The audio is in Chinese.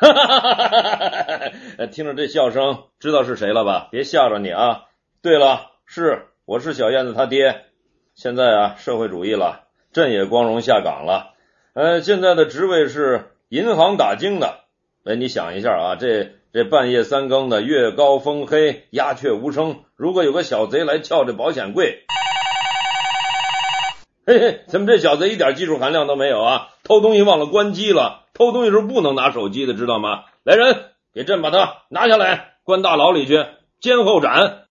哈哈哈哈！听着这笑声，知道是谁了吧？别吓着你啊！对了，我是小燕子他爹。现在啊，社会主义了，朕也光荣下岗了。现在的职位是银行打更的。你想一下啊，这半夜三更的，月高风黑，鸦雀无声，如果有个小贼来撬这保险柜，嘿嘿，怎么这小贼一点技术含量都没有啊？偷东西忘了关机了，偷东西时候不能拿手机的，知道吗？来人，给朕把他拿下来，关大牢里去，监候斩。